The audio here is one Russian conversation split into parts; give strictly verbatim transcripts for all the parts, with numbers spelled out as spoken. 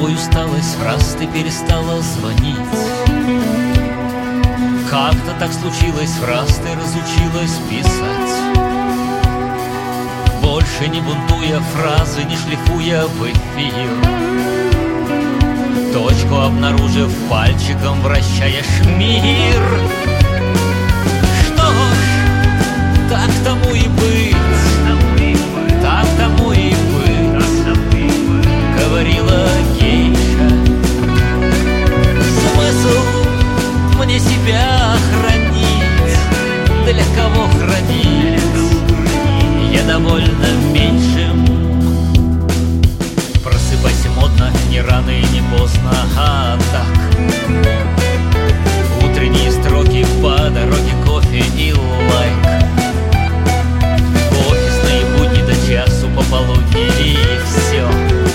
тобой усталость, раз ты перестала звонить. Как-то так случилось, раз ты разучилась писать. Больше не бунтуя, фразы не шлифуя в эфир, точку обнаружив, пальчиком вращаешь мир. Что ж, так тому и быть, так тому и быть, говорила гейша. Смысл мне себя хранить, для кого хранить? Я довольно меньшим. Просыпайся модно, не рано и не поздно, а так. Утренние строки по дороге, кофе и лайк. Офисные будни до часу пополудни и все.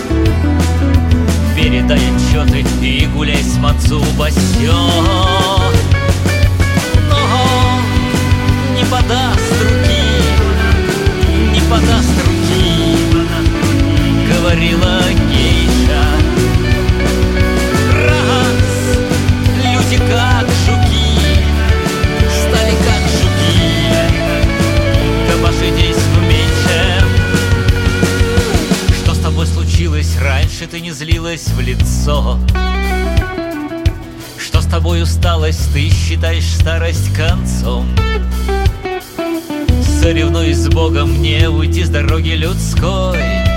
Передай отчеты и гуляй с Мацубасё. Но не подаст руки, не подаст руки, говорила гейша. Раз люди как жуки стали как жуки, копошитесь в меньшем. Что с тобой случилось? Раньше ты не злилась в лицо. Что с тобой усталость? Ты считаешь старость концом. Соревнуюсь с Богом, не уйти с дороги людской.